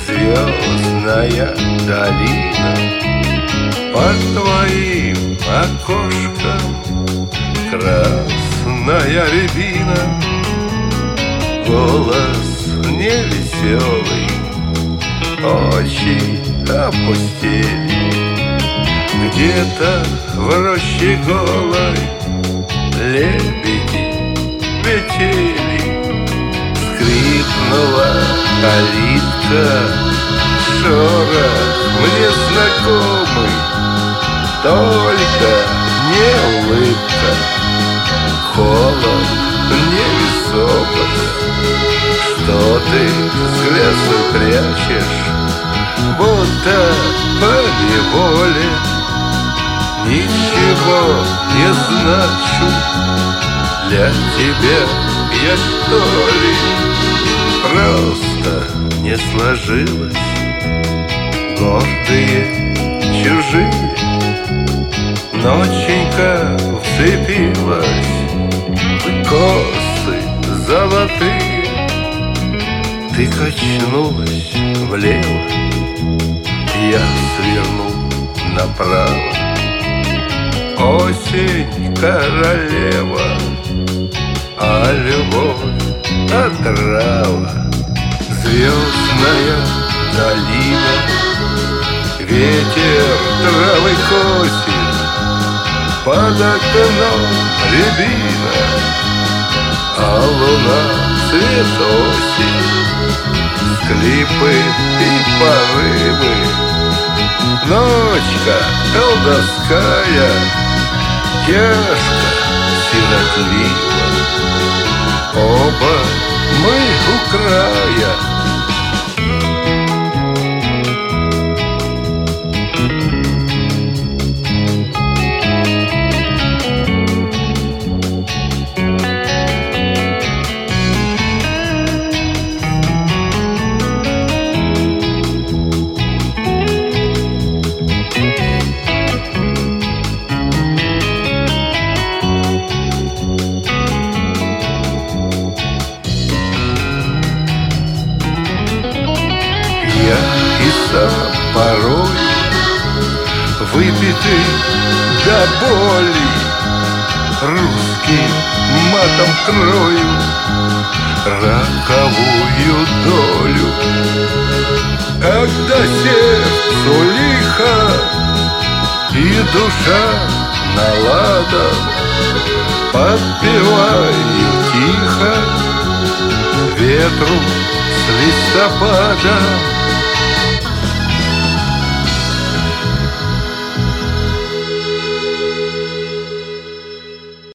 Звездная долина, под твоим окошком красная рябина. Голос невеселый, очи опустели. Где-то в роще голой лебеди летели. Скрипнула калитка, шорох мне знакомый, только не улыбка, холод, невесомость. Что ты слезы прячешь, будто поневоле? Ничего не значу для тебя я, что ли? Просто не сложилось, гордые чужие. Ноченька вцепилась в косы золотые. Ты качнулась влево, я свернул направо. Осень королева, а любовь отрава. Звездная долина, ветер травы косит, под окном рябина, а луна цвет осень, склипы и порывы. Ночка колдовская, тяжко, сиротлива. Оба мы у края. Я и сам порой выпитый до боли русским матом крою роковую долю. Когда сердцу лихо и душа наладом, подпеваю тихо ветру с листопада.